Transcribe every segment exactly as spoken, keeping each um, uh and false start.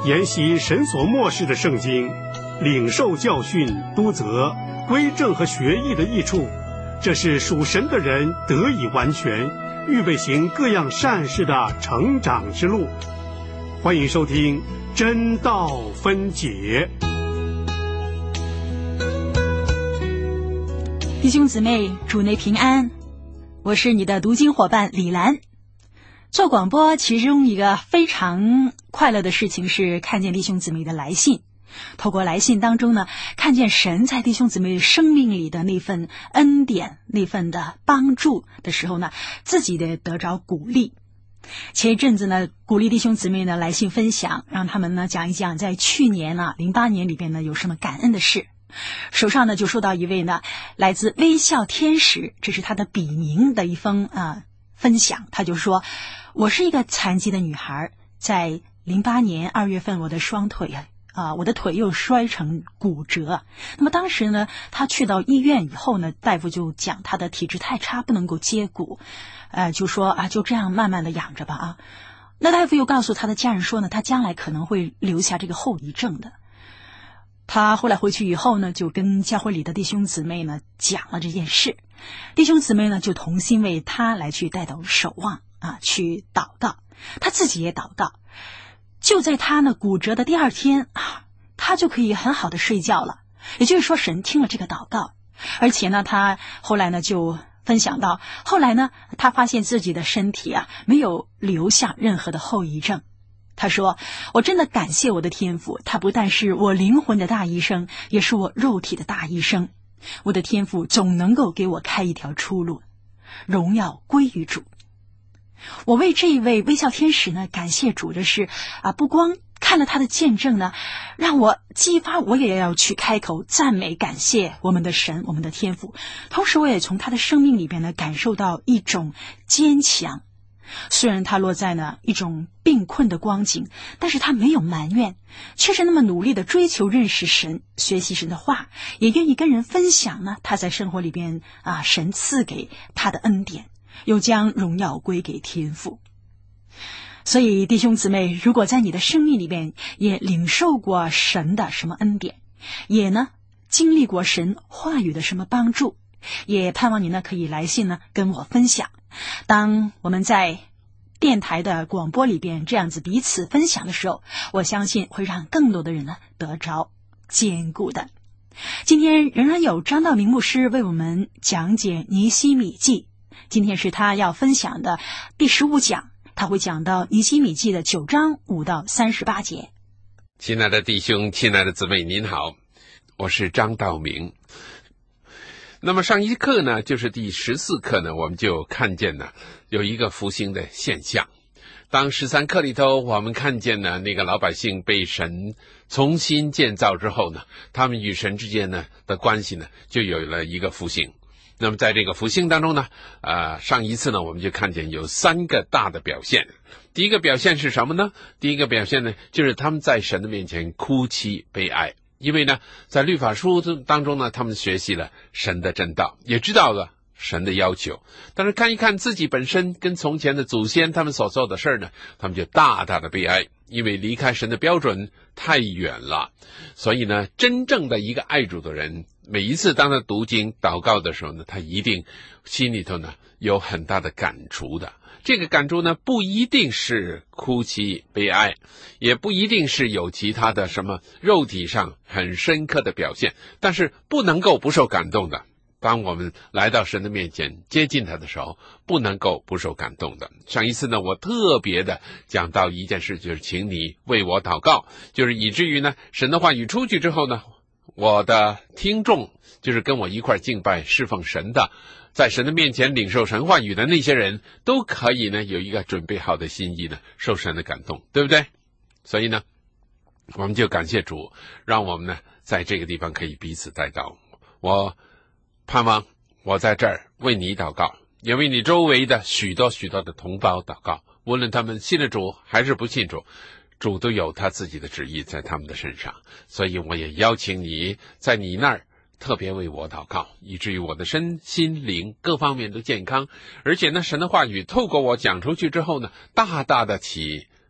研习神所默示的圣经，领受教训、督责、归正和学艺的益处，这是属神的人得以完全，预备行各样善事的成长之路。欢迎收听真道分解。 弟兄姊妹，主内平安，我是你的读经伙伴李兰。做广播其中一个非常快乐的事情是看见弟兄姊妹的来信，透过来信当中呢，看见神在弟兄姊妹生命里的那份恩典，那份的帮助的时候呢，自己的得着鼓励。前一阵子呢，鼓励弟兄姊妹呢来信分享，让他们呢讲一讲在去年啊零八年里边呢有什么感恩的事。手上呢就收到一位呢来自微笑天使，这是他的笔名的一封啊、呃、分享。他就说，我是一个残疾的女孩，在零八年二月份我的双腿啊啊、呃、我的腿又摔成骨折。那么当时呢他去到医院以后呢，大夫就讲他的体质太差，不能够接骨，呃就说啊就这样慢慢的养着吧啊。那大夫又告诉他的家人说呢，他将来可能会留下这个后遗症的。他后来回去以后呢，就跟教会里的弟兄姊妹呢讲了这件事，弟兄姊妹呢就同心为他来去带到守望啊，去祷告，他自己也祷告。就在他呢骨折的第二天啊，他就可以很好的睡觉了。也就是说，神听了这个祷告，而且呢，他后来呢就分享到，后来呢，他发现自己的身体啊没有留下任何的后遗症。他说，我真的感谢我的天父，他不但是我灵魂的大医生，也是我肉体的大医生。我的天父总能够给我开一条出路，荣耀归于主。我为这一位微笑天使呢感谢主的是啊，不光看了他的见证呢，让我激发我也要去开口赞美感谢我们的神，我们的天父。同时我也从他的生命里边呢感受到一种坚强。虽然他落在呢一种病困的光景，但是他没有埋怨，却是那么努力的追求认识神，学习神的话，也愿意跟人分享呢他在生活里边啊神赐给他的恩典，又将荣耀归给天父。所以弟兄姊妹，如果在你的生命里边也领受过神的什么恩典，也呢经历过神话语的什么帮助，也盼望你呢可以来信呢跟我分享。当我们在电台的广播里边这样子彼此分享的时候，我相信会让更多的人呢得着坚固的。今天仍然有张道明牧师为我们讲解尼希米记，今天是他要分享的第十五讲，他会讲到尼希米记的九章五到三十八节。 亲爱的弟兄，亲爱的姊妹，您好，我是张道明。那么上一课呢，就是第十四课呢，我们就看见呢有一个复兴的现象。当十三课里头我们看见呢那个老百姓被神重新建造之后呢，他们与神之间呢的关系呢就有了一个复兴。那么在这个复兴当中呢，呃，上一次呢我们就看见有三个大的表现。第一个表现是什么呢？第一个表现呢就是他们在神的面前哭泣悲哀。因为呢在律法书当中呢，他们学习了神的真道，也知道了神的要求，但是看一看自己本身跟从前的祖先他们所做的事呢，他们就大大的悲哀，因为离开神的标准太远了。所以呢真正的一个爱主的人，每一次当他读经祷告的时候呢，他一定心里头呢有很大的感触的。这个感触呢不一定是哭泣悲哀，也不一定是有其他的什么肉体上很深刻的表现，但是不能够不受感动的。当我们来到神的面前接近他的时候，不能够不受感动的。上一次呢我特别的讲到一件事，就是请你为我祷告，就是以至于呢神的话语出去之后呢，我的听众就是跟我一块敬拜侍奉神的，在神的面前领受神话语的那些人，都可以呢有一个准备好的心意呢，受神的感动，对不对？所以呢我们就感谢主，让我们呢在这个地方可以彼此带到。我盼望我在这儿为你祷告，也为你周围的许多许多的同胞祷告，无论他们信了主还是不信主，主都有他自己的旨意在他们的身上。所以我也邀请你在你那儿特别为我祷告，以至于我的身心灵各方面都健康，而且呢神的话语透过我讲出去之后呢，大大的起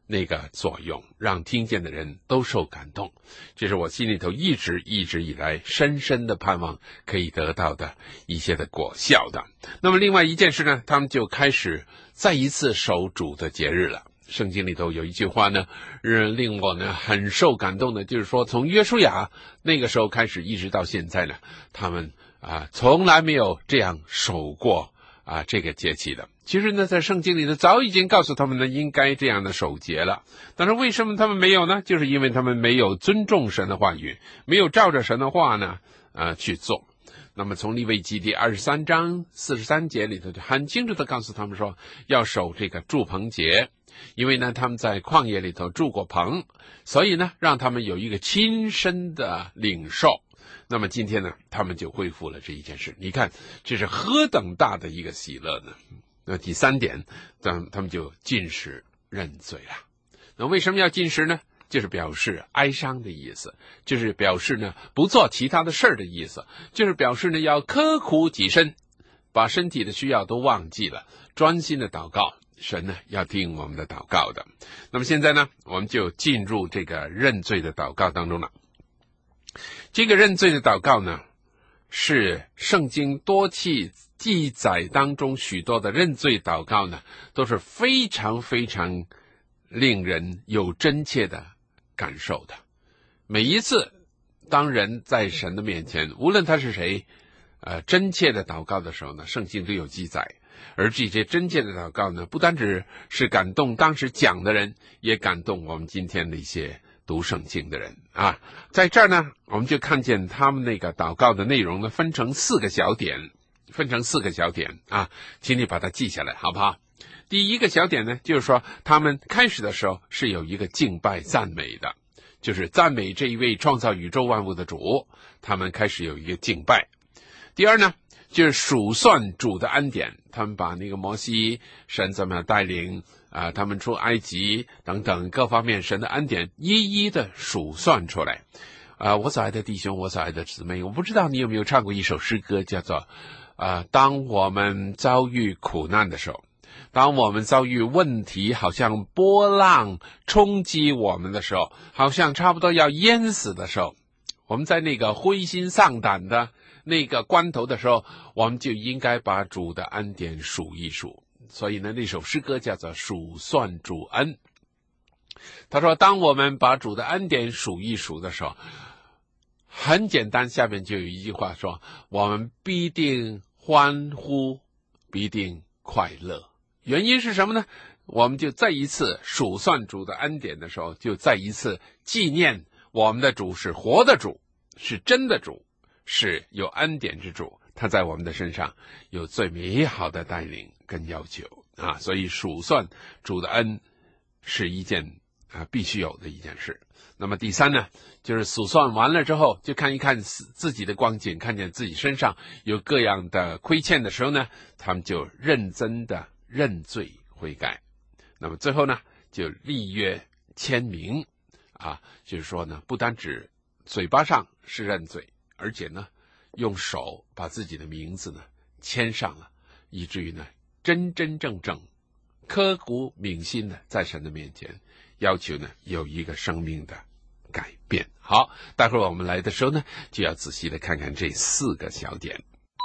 那个作用，让听见的人都受感动。这是我心里头一直一直以来深深的盼望可以得到的一些的果效的。那么另外一件事呢，他们就开始再一次守主的节日了。圣经里头有一句话呢，令我呢很受感动的，就是说从约书亚那个时候开始一直到现在呢，他们啊从来没有这样守过啊这个节期的。其实呢，在圣经里呢早已经告诉他们呢应该这样的守节了，但是为什么他们没有呢？就是因为他们没有尊重神的话语，没有照着神的话呢呃去做。那么从利未记第二十三章四十三节里头就很清楚的告诉他们说，要守这个住棚节，因为呢他们在旷野里头住过棚，所以呢让他们有一个亲身的领受。那么今天呢他们就恢复了这一件事，你看这是何等大的一个喜乐呢。那第三点，他们就禁食认罪了。那为什么要禁食呢？就是表示哀伤的意思，就是表示呢不做其他的事儿的意思，就是表示呢要刻苦己身，把身体的需要都忘记了，专心的祷告，神呢要听我们的祷告的。那么现在呢我们就进入这个认罪的祷告当中了。这个认罪的祷告呢是圣经多期记载当中许多的认罪祷告呢都是非常非常令人有真切的感受的。每一次当人在神的面前，无论他是谁呃，真切的祷告的时候呢，圣经都有记载。而这些真切的祷告呢，不单只是感动当时讲的人，也感动我们今天的一些读圣经的人啊。在这儿呢我们就看见他们那个祷告的内容呢分成四个小点，分成四个小点啊，请你把它记下来好不好？第一个小点呢，就是说他们开始的时候是有一个敬拜赞美的，就是赞美这一位创造宇宙万物的主，他们开始有一个敬拜。第二呢，就是数算主的恩典，他们把那个摩西神怎么样带领啊、呃，他们出埃及等等各方面神的恩典一一的数算出来。啊、呃，我所爱的弟兄，我所爱的姊妹，我不知道你有没有唱过一首诗歌，叫做啊、呃，当我们遭遇苦难的时候，当我们遭遇问题好像波浪冲击我们的时候，好像差不多要淹死的时候，我们在那个灰心丧胆的那个关头的时候，我们就应该把主的恩典数一数。所以呢，那首诗歌叫做数算主恩。他说当我们把主的恩典数一数的时候，很简单，下面就有一句话说，我们必定欢呼，必定快乐。原因是什么呢？我们就再一次数算主的恩典的时候，就再一次纪念我们的主是活的主，是真的主，是有恩典之主，他在我们的身上有最美好的带领跟要求啊！所以数算主的恩是一件啊必须有的一件事。那么第三呢，就是数算完了之后，就看一看自己的光景，看见自己身上有各样的亏欠的时候呢，他们就认真的认罪悔改。那么最后呢，就立约签名啊，就是说呢，不单指嘴巴上是认罪，而且呢用手把自己的名字呢签上了，以至于呢真真正正刻骨铭心的在神的面前要求呢有一个生命的改变。好，待会儿我们来的时候呢，就要仔细的看看这四个小点。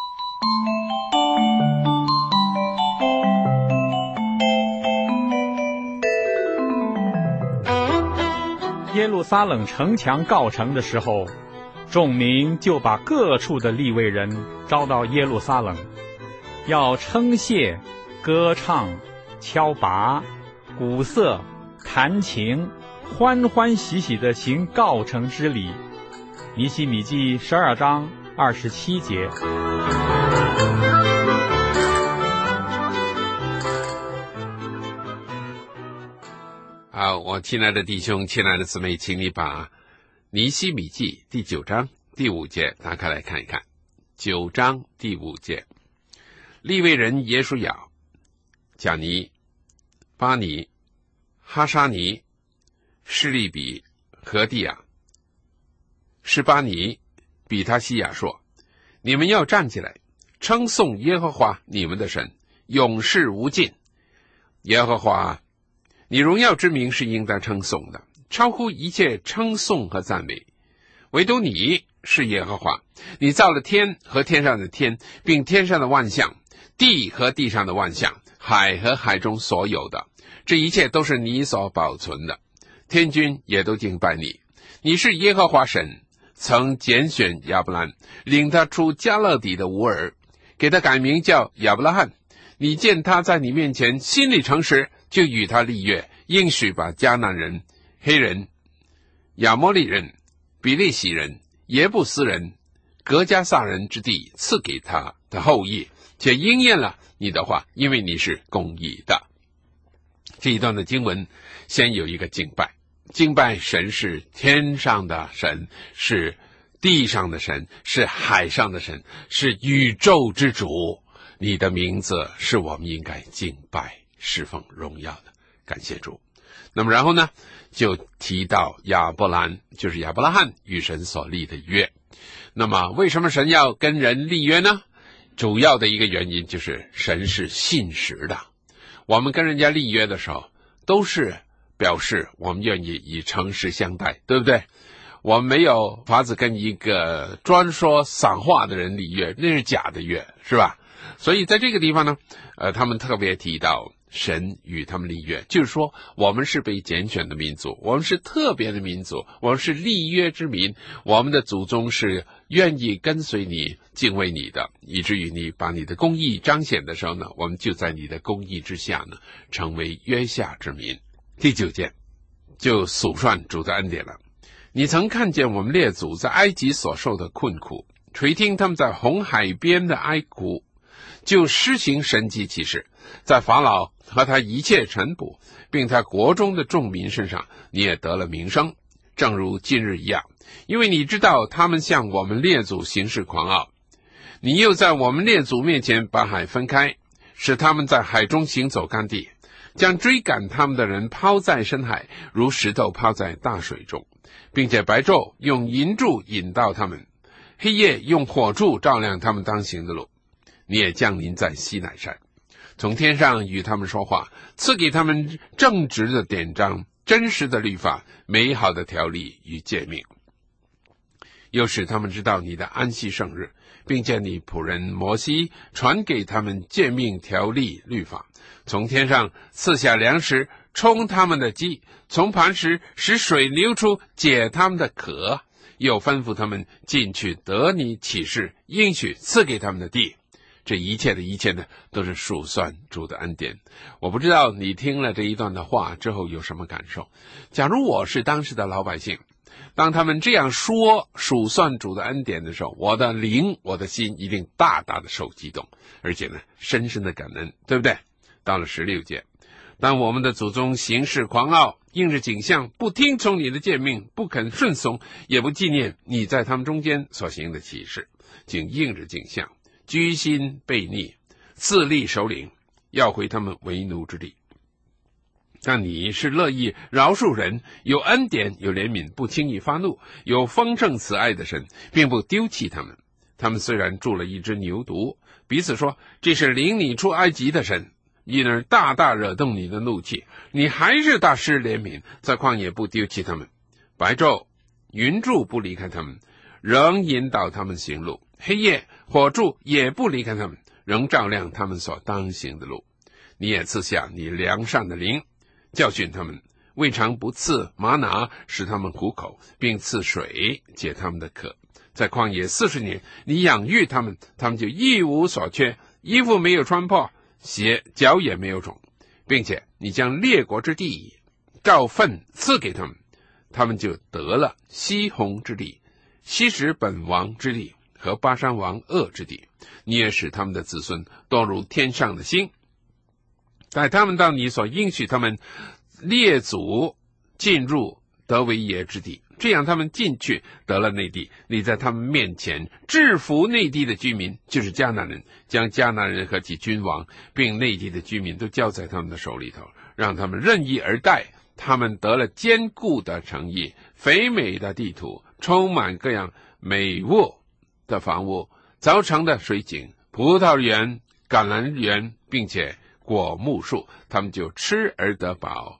耶路撒冷城墙告成的时候，众民就把各处的利未人招到耶路撒冷，要称谢、歌唱、敲拔、鼓瑟、弹琴，欢欢喜喜地行告成之礼。尼希米记十二章二十七节。 好，我亲爱的弟兄，亲爱的姊妹，请你把尼希米记第九章第五节打开来看一看。九章第五节，利未人耶书亚、贾尼、巴尼、哈沙尼、示利比、何地亚、示巴尼、比他西亚说，你们要站起来，称颂耶和华你们的神，永世无尽。耶和华你荣耀之名是应当称颂的，超乎一切称颂和赞美。唯独你是耶和华，你造了天和天上的天，并天上的万象，地和地上的万象，海和海中所有的，这一切都是你所保存的。天军也都敬拜你。你是耶和华神，曾拣选亚伯兰，领他出迦勒底的乌尔，给他改名叫亚伯拉罕。你见他在你面前心里诚实，就与他立约，应许把迦南人、黑人、亚摩利人、比利洗人、耶布斯人、革迦撒人之地赐给他的后裔，且应验了你的话，因为你是公义的。这一段的经文先有一个敬拜，敬拜神是天上的神，是地上的神，是海上的神，是宇宙之主。你的名字是我们应该敬拜侍奉荣耀的，感谢主。那么然后呢，就提到亚伯兰，就是亚伯拉罕与神所立的约。那么为什么神要跟人立约呢？主要的一个原因就是神是信实的。我们跟人家立约的时候，都是表示我们愿意以诚实相待，对不对？我们没有法子跟一个专说散话的人立约，那是假的约，是吧？所以在这个地方呢，呃，他们特别提到神与他们立约，就是说我们是被拣选的民族，我们是特别的民族，我们是立约之民，我们的祖宗是愿意跟随你、敬畏你的，以至于你把你的公义彰显的时候呢，我们就在你的公义之下呢，成为约下之民。第九节就数算主的恩典了。你曾看见我们列祖在埃及所受的困苦，垂听他们在红海边的哀哭，就施行神迹奇事，在法老和他一切臣仆，并他国中的众民身上，你也得了名声，正如今日一样。因为你知道他们向我们列祖行事狂傲，你又在我们列祖面前把海分开，使他们在海中行走干地，将追赶他们的人抛在深海，如石头抛在大水中，并且白昼用银柱引导他们，黑夜用火柱照亮他们当行的路。你也降临在西乃山，从天上与他们说话，赐给他们正直的典章、真实的律法、美好的条例与诫命，又使他们知道你的安息圣日，并且你仆人摩西传给他们诫命、条例、律法，从天上赐下粮食，充他们的饥，从磐石使水流出，解他们的渴，又吩咐他们进去得你启示应许赐给他们的地。这一切的一切呢，都是数算主的恩典。我不知道你听了这一段的话之后有什么感受。假如我是当时的老百姓，当他们这样说数算主的恩典的时候，我的灵我的心一定大大的受激动，而且呢深深的感恩，对不对？到了十六节，当我们的祖宗行事狂傲，应着景象，不听从你的诫命，不肯顺从，也不纪念你在他们中间所行的奇事，竟应着景象，居心悖逆，自立首领，要回他们为奴之地。但你是乐意饶恕人，有恩典，有怜悯，不轻易发怒，有丰盛慈爱的神，并不丢弃他们。他们虽然住了一只牛犊，彼此说，这是领你出埃及的神，因而大大惹动你的怒气，你还是大施怜悯，在旷野不丢弃他们。白昼云柱不离开他们，仍引导他们行路，黑夜火柱也不离开他们，仍照亮他们所当行的路。你也赐下你良善的灵，教训他们，未尝不赐玛拿使他们苦口，并赐水解他们的渴。在旷野四十年，你养育他们，他们就一无所缺，衣服没有穿破，鞋脚也没有肿，并且你将列国之地照份赐给他们，他们就得了西宏之地、西什本王之地和巴山王噩之地。你也使他们的子孙多如天上的星，带他们到你所应许他们列祖进入得为业之地，这样他们进去得了内地。你在他们面前制服内地的居民，就是迦南人，将迦南人和其君王并内地的居民都交在他们的手里头，让他们任意而待。他们得了坚固的城邑，肥美的地土，充满各样美物的房屋，凿成的水井、葡萄园、橄榄园，并且果木树，他们就吃而得饱，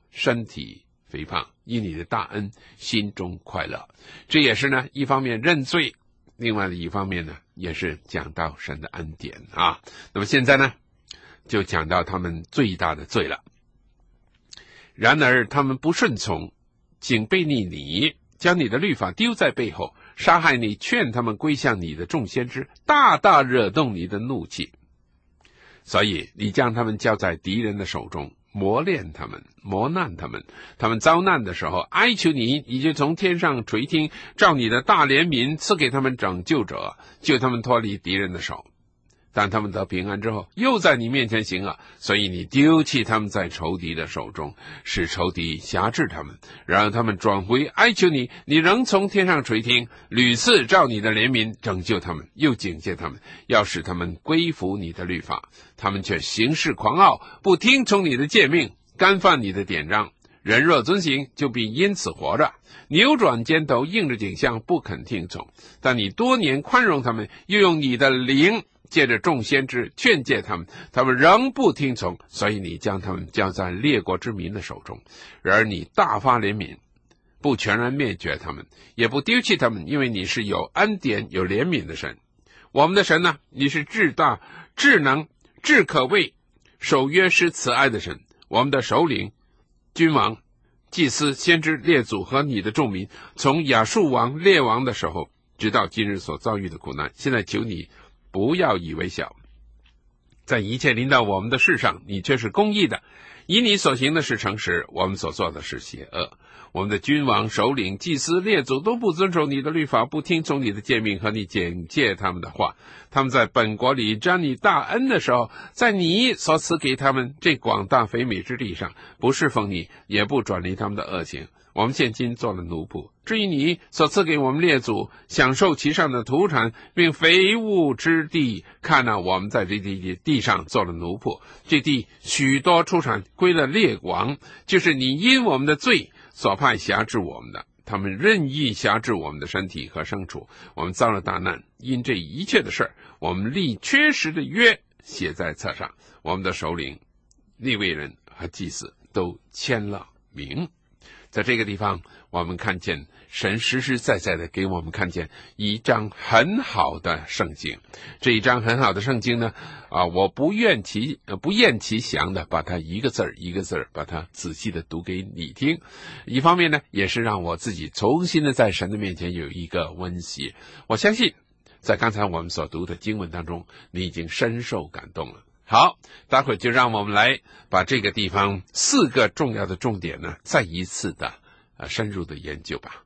身体肥胖，因你的大恩心中快乐。这也是呢，一方面认罪，另外的一方面呢，也是讲到神的恩典啊。那么现在呢，就讲到他们最大的罪了。然而他们不顺从，竟背逆你，将你的律法丢在背后，杀害你劝他们归向你的众先知，大大惹动你的怒气。所以你将他们交在敌人的手中，磨练他们，磨难他们。他们遭难的时候哀求你，你就从天上垂听，照你的大怜悯赐给他们拯救者，救他们脱离敌人的手。但他们得平安之后，又在你面前行恶，所以你丢弃他们在仇敌的手中，使仇敌辖制他们。然而他们转回哀求你，你仍从天上垂听，屡次照你的怜悯拯救他们，又警戒他们，要使他们归服你的律法。他们却行事狂傲，不听从你的诫命，干犯你的典章。人若遵行，就必因此活着。扭转肩头，硬着颈项，不肯听从。但你多年宽容他们，又用你的灵借着众先知劝诫他们，他们仍不听从，所以你将他们交在列国之民的手中。然而你大发怜悯，不全然灭绝他们，也不丢弃他们，因为你是有恩典有怜悯的神。我们的神呢，你是至大至能至可畏，守约施慈爱的神。我们的首领君王祭司先知列祖和你的众民，从亚述王列王的时候直到今日所遭遇的苦难，现在求你不要以为小。在一切临到我们的事上，你却是公义的，以你所行的是诚实，我们所做的是邪恶。我们的君王首领祭司列祖都不遵守你的律法，不听从你的诫命和你警戒他们的话。他们在本国里沾你大恩的时候，在你所赐给他们这广大肥美之地上，不侍奉你，也不转离他们的恶行。我们现今做了奴仆，至于你所赐给我们列祖享受其上的土产并肥沃之地，看哪，我们在这地地上做了奴仆，这地许多出产归了列王，就是你因我们的罪所派辖制我们的。他们任意辖制我们的身体和牲畜，我们遭了大难。因这一切的事儿，我们立缺失的约写在册上，我们的首领利未人和祭司都签了名。在这个地方，我们看见神实实在在的给我们看见一张很好的圣经。这一张很好的圣经呢，啊，我不厌其呃不厌其详的把它一个字儿一个字儿把它仔细的读给你听。一方面呢，也是让我自己重新的在神的面前有一个温习。我相信，在刚才我们所读的经文当中，你已经深受感动了。好，待会儿就让我们来把这个地方四个重要的重点呢，再一次的呃深入的研究吧。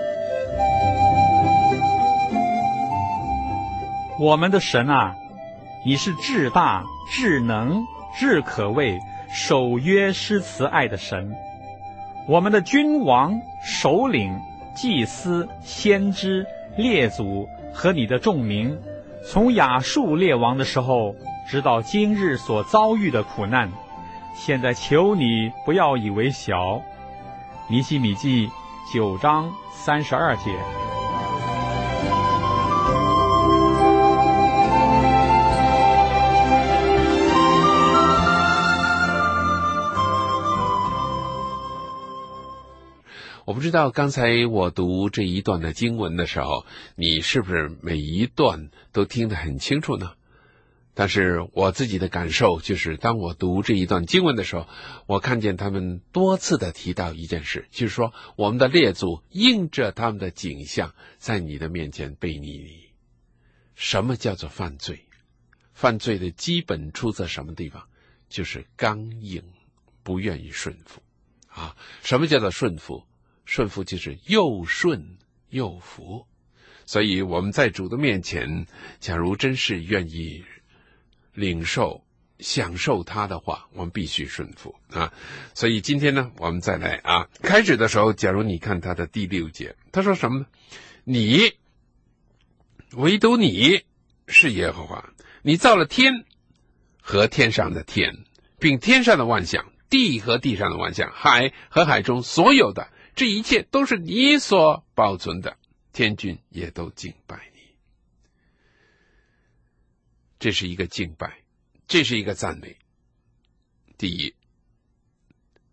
我们的神啊，你是至大至能至可畏，守约施慈爱的神。我们的君王首领祭司先知列祖和你的众民，从亚述列王的时候直到今日所遭遇的苦难，现在求你不要以为小。尼希米记九章三十二节。 我不知道刚才我读这一段的经文的时候，你是不是每一段都听得很清楚呢？但是我自己的感受就是，当我读这一段经文的时候，我看见他们多次的提到一件事，就是说我们的列祖应着他们的景象，在你的面前背逆你。什么叫做犯罪？犯罪的基本出自什么地方？就是刚硬，不愿意顺服啊。什么叫做顺服？顺服就是又顺又服。所以我们在主的面前，假如真是愿意领受享受他的话，我们必须顺服啊。所以今天呢，我们再来啊，开始的时候，假如你看他的第六节，他说什么呢？你唯独你是耶和华，你造了天和天上的天，并天上的万象，地和地上的万象，海和海中所有的，这一切都是你所保存的，天君也都敬拜你。这是一个敬拜，这是一个赞美。第一，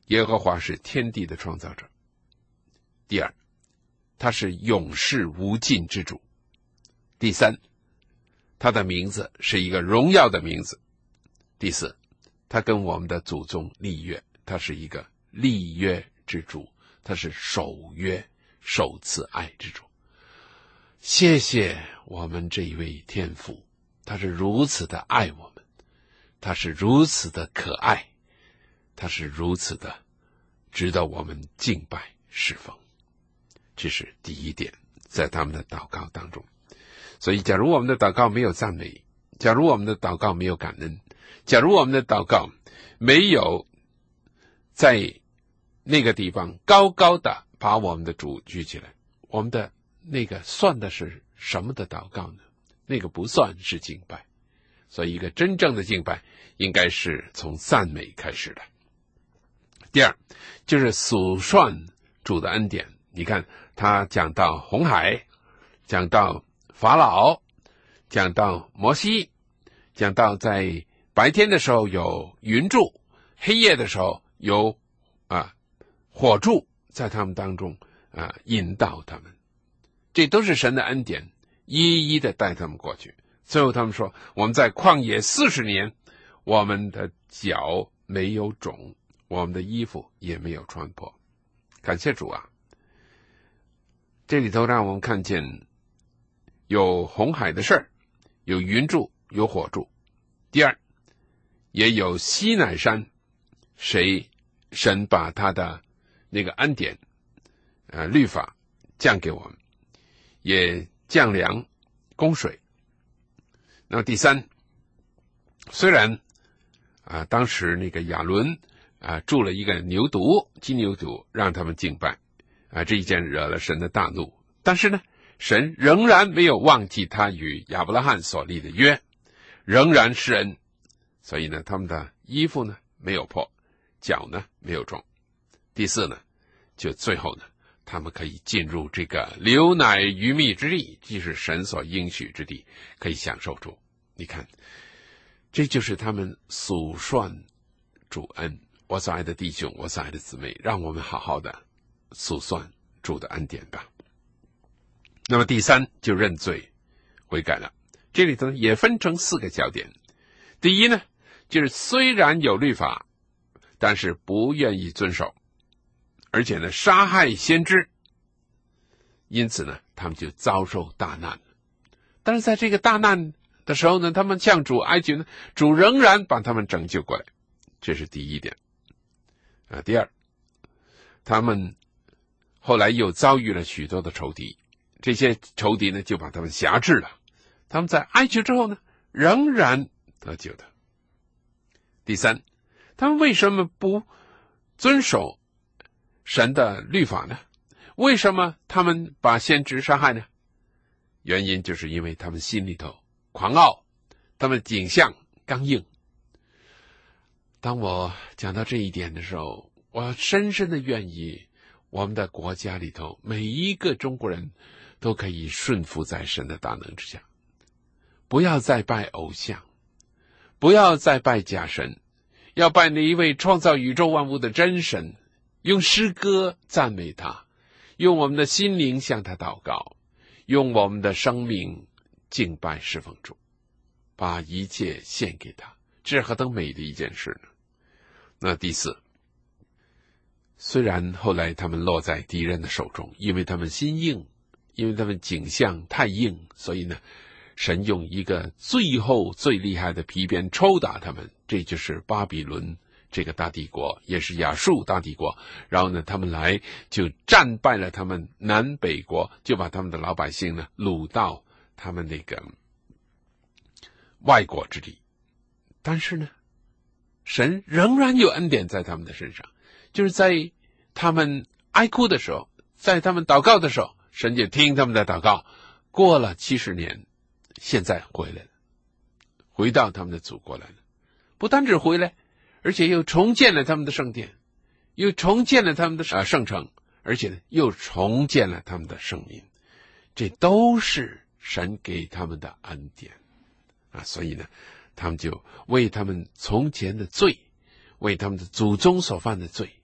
耶和华是天地的创造者。第二，他是永世无尽之主。第三，他的名字是一个荣耀的名字。第四，他跟我们的祖宗立约，他是一个立约之主，他是守约守慈爱之主。谢谢我们这一位天父，他是如此的爱我们，他是如此的可爱，他是如此的值得我们敬拜侍奉。这是第一点，在他们的祷告当中。所以假如我们的祷告没有赞美，假如我们的祷告没有感恩，假如我们的祷告没有在那个地方高高的把我们的主举起来，我们的那个算的是什么的祷告呢？那个不算是敬拜。所以一个真正的敬拜应该是从赞美开始的。第二，就是数算主的恩典。你看他讲到红海，讲到法老，讲到摩西，讲到在白天的时候有云柱，黑夜的时候有啊火柱在他们当中啊引导他们，这都是神的恩典，一一的带他们过去。最后他们说，我们在旷野四十年，我们的脚没有肿，我们的衣服也没有穿破。感谢主啊！这里头让我们看见有红海的事儿，有云柱，有火柱。第二，也有西乃山，谁神把他的那个恩典呃律法降给我们，也降粮供水。那么第三，虽然啊当时那个亚伦啊铸了一个牛犊，金牛犊，让他们敬拜啊，这一件惹了神的大怒，但是呢神仍然没有忘记他与亚伯拉罕所立的约，仍然施恩。所以呢他们的衣服呢没有破，脚呢没有肿。第四呢，就最后呢他们可以进入这个流奶与蜜之地，即是神所应许之地，可以享受主。你看，这就是他们数算主恩。我所爱的弟兄，我所爱的姊妹，让我们好好的数算主的恩典吧。那么第三，就认罪悔改了。这里头也分成四个焦点。第一呢，就是虽然有律法，但是不愿意遵守，而且呢杀害先知，因此呢他们就遭受大难。但是在这个大难的时候呢，他们向主哀求呢，主仍然把他们拯救过来。这是第一点啊。第二，他们后来又遭遇了许多的仇敌，这些仇敌呢就把他们辖制了。他们在哀求之后呢，仍然得救的。第三，他们为什么不遵守神的律法呢？为什么他们把先知杀害呢？原因就是因为他们心里头狂傲，他们景象刚硬。当我讲到这一点的时候，我深深的愿意我们的国家里头每一个中国人都可以顺服在神的大能之下，不要再拜偶像，不要再拜假神，要拜那一位创造宇宙万物的真神，用诗歌赞美他，用我们的心灵向他祷告，用我们的生命敬拜侍奉主，把一切献给他，这是何等美的一件事呢？那第四，虽然后来他们落在敌人的手中，因为他们心硬，因为他们景象太硬，所以呢神用一个最后最厉害的皮鞭抽打他们，这就是巴比伦这个大帝国，也是亚述大帝国。然后呢他们来就战败了他们南北国，就把他们的老百姓呢掳到他们那个外国之地。但是呢神仍然有恩典在他们的身上，就是在他们哀哭的时候，在他们祷告的时候，神就听他们的祷告。过了七十年，现在回来了，回到他们的祖国来了。不单止回来，而且又重建了他们的圣殿，又重建了他们的呃圣城，而且呢又重建了他们的圣民。这都是神给他们的恩典啊！所以呢他们就为他们从前的罪，为他们的祖宗所犯的罪，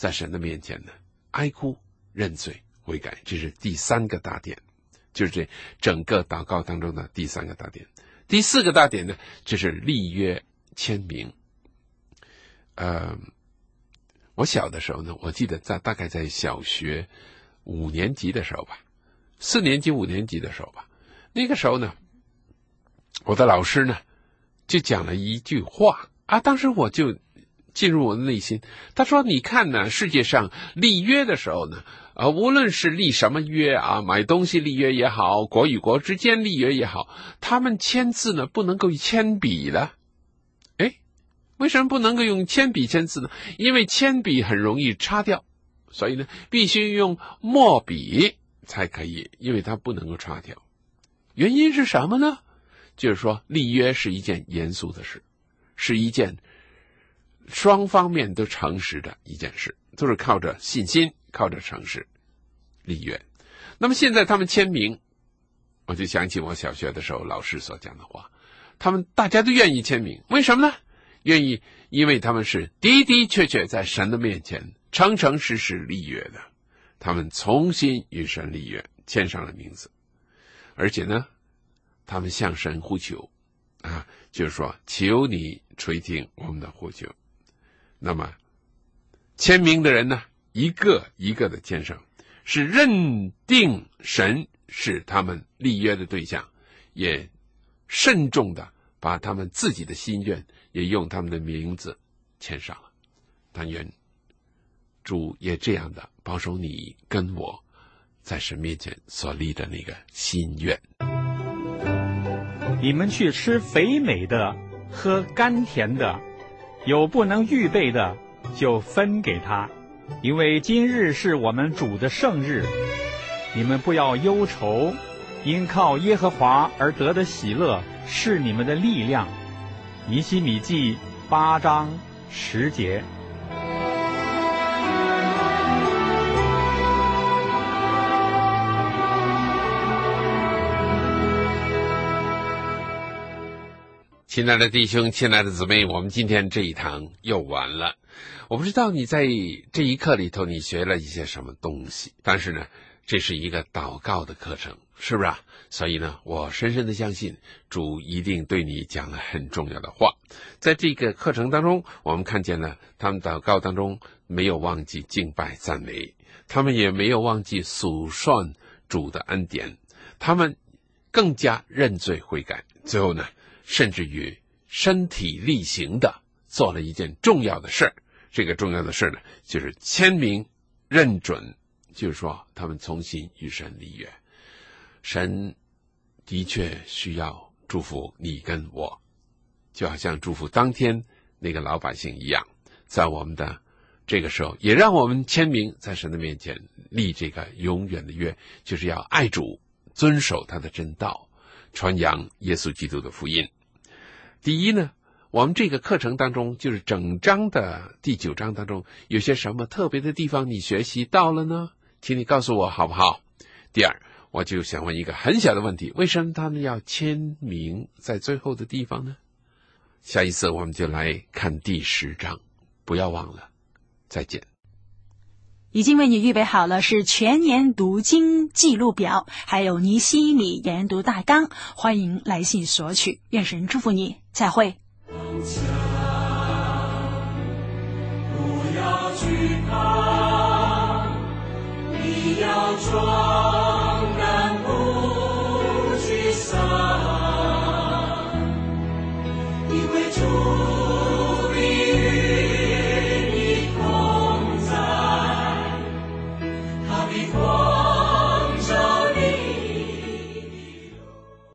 在神的面前呢哀哭认罪悔改，这是第三个大点，就是这整个祷告当中的第三个大点。第四个大点呢，就是立约签名。呃，我小的时候呢，我记得在大概在小学五年级的时候吧，四年级五年级的时候吧，那个时候呢，我的老师呢就讲了一句话啊，当时我就进入我的内心。他说：“你看呢，世界上立约的时候呢，呃，无论是立什么约啊，买东西立约也好，国与国之间立约也好，他们签字呢不能够铅笔的。哎，为什么不能够用铅笔签字呢？因为铅笔很容易擦掉，所以呢，必须用墨笔才可以，因为它不能够擦掉。原因是什么呢？就是说，立约是一件严肃的事，是一件双方面都诚实的一件事，都是靠着信心，靠着诚实立约。那么现在他们签名，我就想起我小学的时候老师所讲的话，他们大家都愿意签名，为什么呢？愿意，因为他们是的的确确在神的面前诚诚实实立约的，他们重新与神立约，签上了名字，而且呢，他们向神呼求啊，就是说求你垂听我们的呼求。那么签名的人呢，一个一个的签上，是认定神是他们立约的对象，也慎重的把他们自己的心愿也用他们的名字签上了。但愿主也这样的保守你跟我在神面前所立的那个心愿。 你们去吃肥美的，喝甘甜的，有不能预备的，就分给他，因为今日是我们主的圣日。你们不要忧愁，因靠耶和华而得的喜乐是你们的力量。尼希米记八章十节。 亲爱的弟兄，亲爱的姊妹，我们今天这一堂又完了。我不知道你在这一课里头你学了一些什么东西，但是呢，这是一个祷告的课程，是不是啊？所以呢，我深深的相信主一定对你讲了很重要的话。在这个课程当中，我们看见了他们祷告当中没有忘记敬拜赞美，他们也没有忘记数算主的恩典，他们更加认罪悔改，最后呢，甚至于身体力行的做了一件重要的事儿。这个重要的事呢，就是签名认准，就是说他们重新与神立约。神的确需要祝福你跟我，就好像祝福当天那个老百姓一样，在我们的这个时候也让我们签名在神的面前立这个永远的约，就是要爱主，遵守他的真道，传扬耶稣基督的福音。第一呢，我们这个课程当中，就是整章的第九章当中，有些什么特别的地方你学习到了呢？请你告诉我好不好？第二，我就想问一个很小的问题，为什么他们要签名在最后的地方呢？下一次我们就来看第十章，不要忘了。再见。 已经为你预备好了是全年读经记录表，还有尼希米研读大纲，欢迎来信索取。愿神祝福你，再会。 不要惧怕，你要抓